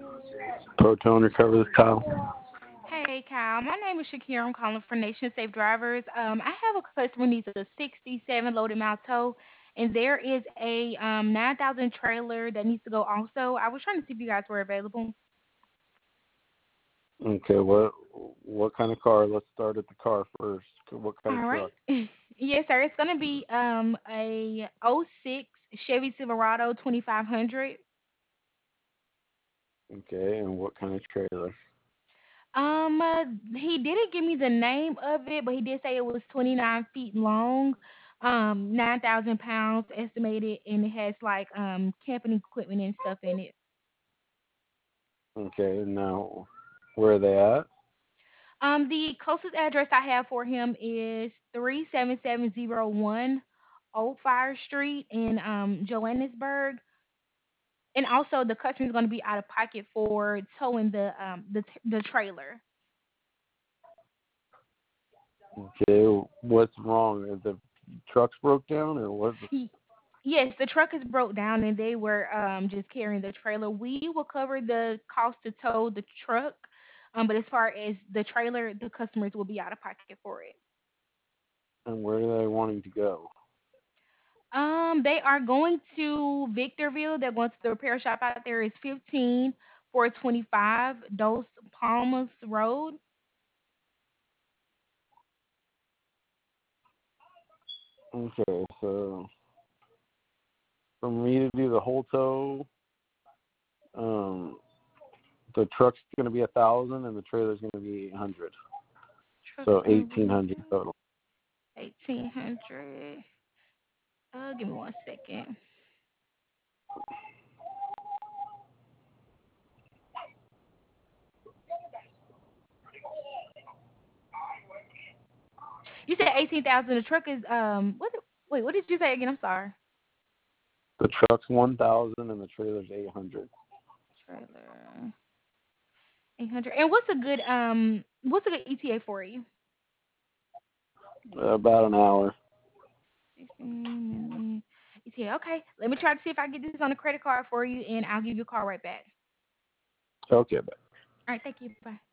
Proton recover this Kyle. Hey, Kyle. My name is Shakira. I'm calling for Nation Safe Drivers. I have a customer who needs a 67 loaded mount tow, and there is a 9,000 trailer that needs to go also. I was trying to see if you guys were available. Okay, what kind of car? Let's start at the car first. What kind of All right. truck? Yes, sir. It's gonna be a '06 Chevy Silverado 2500. Okay, and what kind of trailer? He didn't give me the name of it, but he did say it was 29 feet long, 9,000 pounds estimated, and it has like camping equipment and stuff in it. Okay, now where are they at? The closest address I have for him is 37701 Old Fire Street in Johannesburg, and also the customer is going to be out of pocket for towing the trailer. Okay, what's wrong? The trucks broke down, or what? Y- Yes, the truck is broke down and they were just carrying the trailer. We will cover the cost to tow the truck, but as far as the trailer, the customers will be out of pocket for it. And where are they wanting to go? They are going to Victorville. They're going to the repair shop out there. Is 15425 Dos Palmas Road. Okay, so for me to do the whole tow, um, the truck's going to be 1,000, and the trailer's going to be 800. Truck's So gonna be 1,800 total. 1,800. Give me 1 second. You said 18,000. The truck is what? Wait, what did you say again? I'm sorry. The truck's 1,000, and the trailer's 800. Trailer 800. And what's a good ETA for you? About an hour. 16 minute ETA. Okay. Let me try to see if I can get this on a credit card for you, and I'll give you a call right back. Okay, All right. Thank you. Bye.